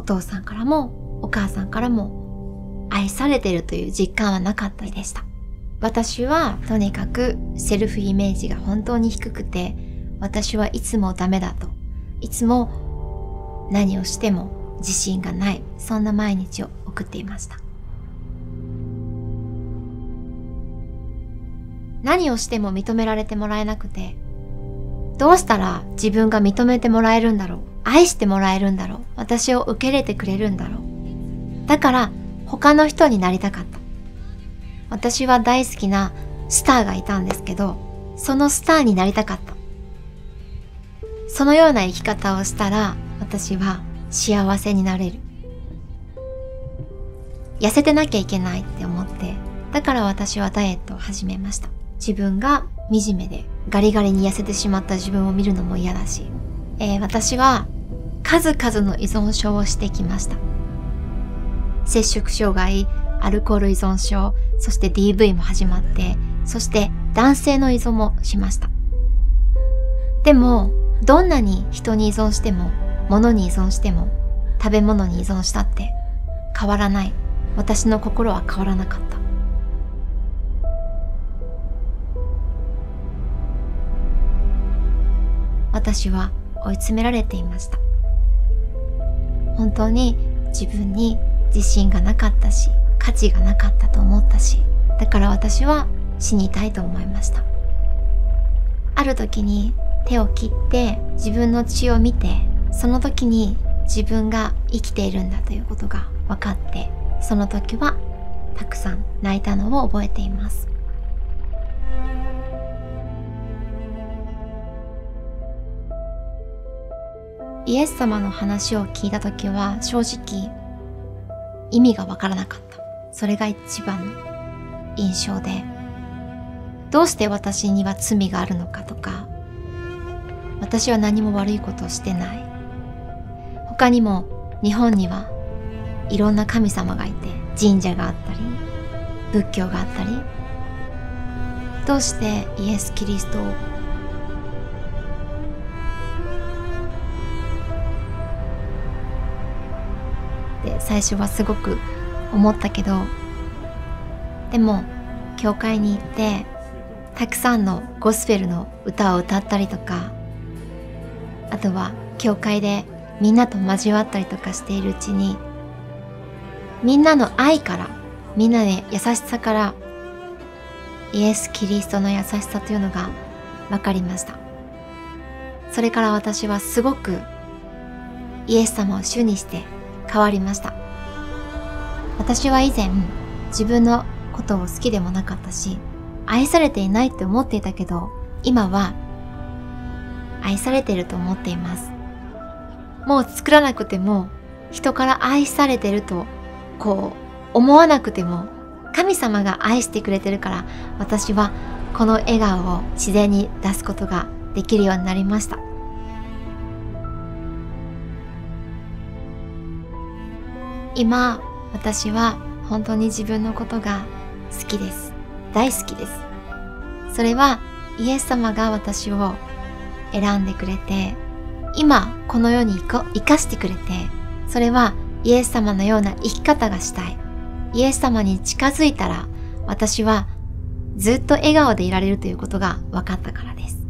父さんからもお母さんからも愛されてるという実感はなかったでした。私はとにかくセルフイメージが本当に低くて、私はいつもダメだと、いつも何をしても自信がない、そんな毎日を送っていました。何をしても認められてもらえなくて、どうしたら自分が認めてもらえるんだろう、愛してもらえるんだろう、私を受け入れてくれるんだろう。だから他の人になりたかった。私は大好きなスターがいたんですけど、そのスターになりたかった。そのような生き方をしたら私は幸せになれる。痩せてなきゃいけないって思って、だから私はダイエットを始めました。自分が惨めでガリガリに痩せてしまった自分を見るのも嫌だし、私は数々の依存症をしてきました。摂食障害、アルコール依存症、そして DV も始まって、そして男性の依存もしました。でもどんなに人に依存しても、物に依存しても、食べ物に依存したって変わらない。私の心は変わらなかった。私は追い詰められていました。本当に自分に自信がなかったし、価値がなかったと思ったし、だから私は死にたいと思いました。ある時に手を切って自分の血を見て、その時に自分が生きているんだということが分かって、その時はたくさん泣いたのを覚えています。イエス様の話を聞いた時は正直意味がわからなかった。それが一番の印象で、どうして私には罪があるのかとか、私は何も悪いことをしてない。他にも日本にはいろんな神様がいて、神社があったり仏教があったり、どうしてイエス・キリストを最初はすごく思ったけど、でも教会に行ってたくさんのゴスペルの歌を歌ったりとか、あとは教会でみんなと交わったりとかしているうちに、みんなの愛から、みんなで優しさから、イエス・キリストの優しさというのが分かりました。それから私はすごくイエス様を主にして変わりました。私は以前自分のことを好きでもなかったし、愛されていないって思っていたけど、今は愛されていると思っています。もう作らなくても、人から愛されてると思わなくても、神様が愛してくれてるから、私はこの笑顔を自然に出すことができるようになりました。今私は本当に自分のことが好きです。大好きです。それはイエス様が私を選んでくれて、今この世に生かしてくれて、それはイエス様のような生き方がしたい。イエス様に近づいたら私はずっと笑顔でいられるということが分かったからです。